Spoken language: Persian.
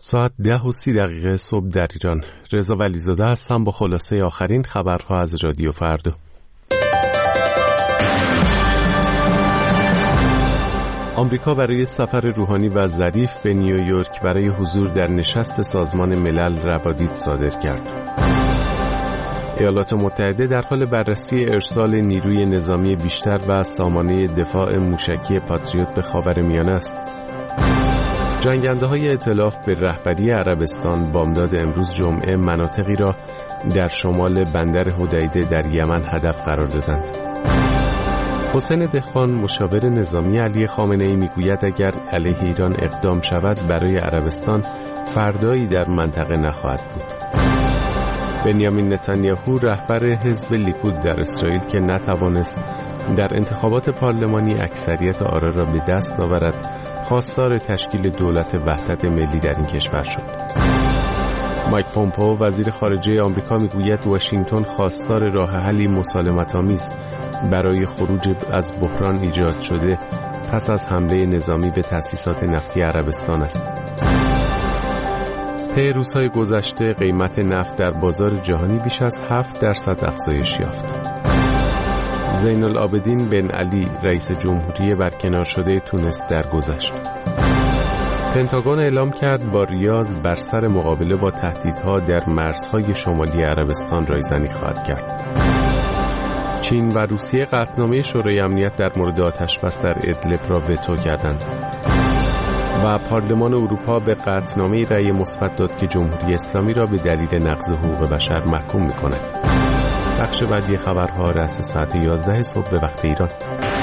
ساعت 10:30 صبح در ایران. رضا ولیزاده هستم با خلاصه آخرین خبرها از رادیو فردا. آمریکا برای سفر روحانی و ظریف به نیویورک برای حضور در نشست سازمان ملل روادید صادر کرد. ایالات متحده در حال بررسی ارسال نیروی نظامی بیشتر و سامانه دفاع موشکی پاتریوت به خاورمیانه است. جنگنده‌های ائتلاف به رهبری عربستان بامداد امروز جمعه مناطقی را در شمال بندر حدیده در یمن هدف قرار دادند. حسین دهقان مشاور نظامی علی خامنه‌ای میگوید اگر علیه ایران اقدام شود برای عربستان فردایی در منطقه نخواهد بود. بنیامین نتانیاهو رهبر حزب لیکود در اسرائیل که نتوانست در انتخابات پارلمانی اکثریت آرا را به دست آورد خواستار تشکیل دولت وحدت ملی در این کشور شد. مایک پومپئو وزیر خارجه آمریکا میگوید واشنگتن خواستار راه حلی مسالمت‌آمیز برای خروج از بحران ایجاد شده پس از حمله نظامی به تأسیسات نفتی عربستان است. طی روزهای گذشته قیمت نفت در بازار جهانی بیش از 7% افزایش یافت. زین العابدین بن علی رئیس جمهوری برکنار شده تونس درگذشت. پنتاگون اعلام کرد با ریاض بر سر مقابله با تهدیدها در مرزهای شمالی عربستان رایزنی خواهد کرد. چین و روسیه قطعنامه شورای امنیت در مورد آتش‌بس در ادلب را وتو کردند و پارلمان اروپا به قطعنامه رأی مثبت داد که جمهوری اسلامی را به دلیل نقض حقوق بشر محکوم می‌کند. بخش بعدی خبرها رأس ساعت 11 صبح به وقت ایران.